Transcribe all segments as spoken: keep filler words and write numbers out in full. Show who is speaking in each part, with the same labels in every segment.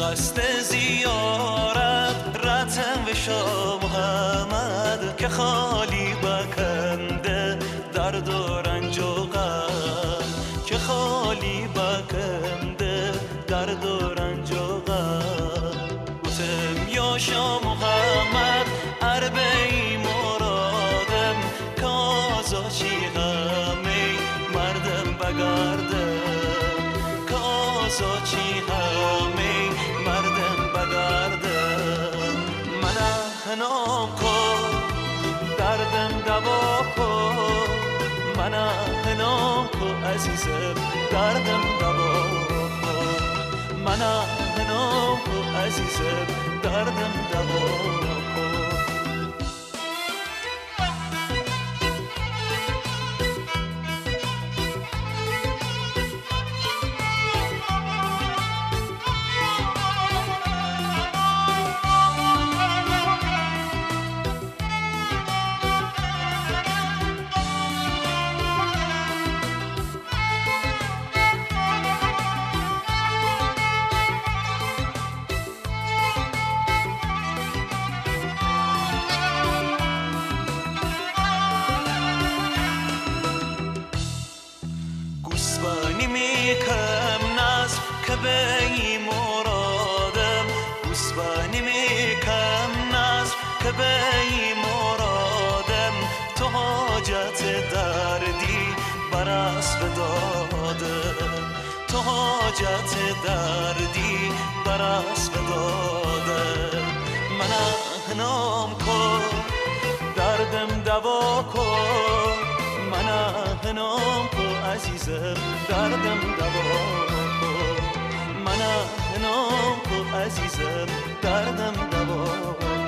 Speaker 1: قصد زیارت رتم و شاه محمد که خالی بکنده درد و رنج و غم که خالی بکنده درد و رنج و غم گفتم یا شاه محمد اربعی مرادم کازا چی غمی مردم بگردم کازا چی غمی مردم بگردم من احنام کن دردم دوا کن من احنام کن عزیزم دردم دوا کن من احنام کن عزیزم دردم دوا کن گوسبانی میکم نصب که بی مرادم گوسبانی میکم نصب که بی مرادم تو حاجت دردی بر اسب دادم تو حاجت دردی بر اسب دادم من احنام کن دردم دوا کن من احنام کن عزیزم دردم دوا کن من احنام کن عزیزم دردم دوا کن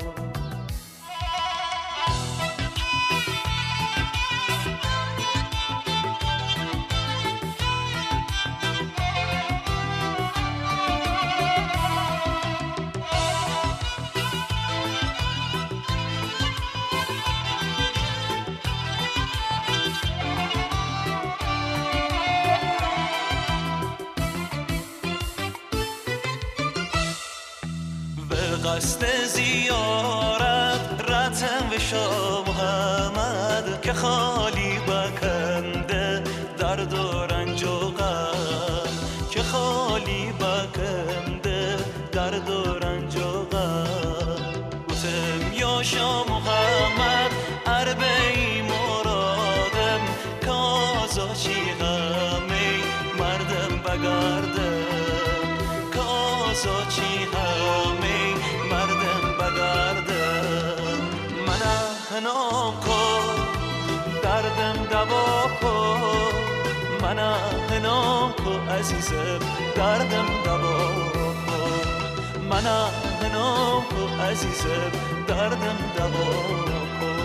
Speaker 1: قصد زیارت رتم و شاه محمد که خالی بکنده درد و رنج و غم که خالی بکنده درد و رنج و غم گفتم یا شاه محمد اربعی مرادم کازا چی غمی مردم بگردم کازا چی غمی مردم بگردم من احنام کن دردم دوا کن من احنام کن عزیزم دردم دوا کن من احنام کن عزیزم دردم دوا کن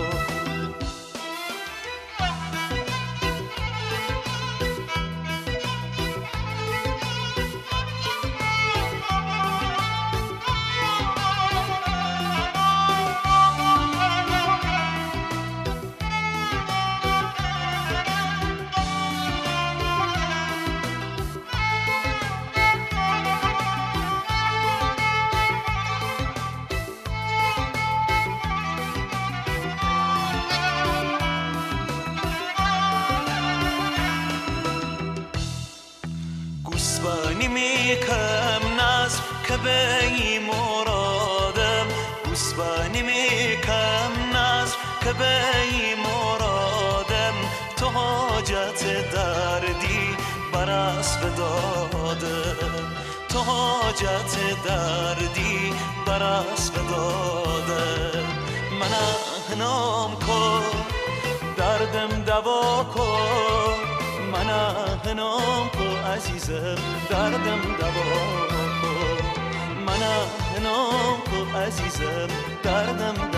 Speaker 1: گوسبانی میکم نصب که بی مرادم گوسبانی میکم نصب که بی مرادم تو حاجت دردی بر اسب دادم تو حاجت دردی بر اسب دادم من احنام کن دردم دوا کن من احنام کن عزیزم دردم دوا کن من احنام کن عزیزم دردم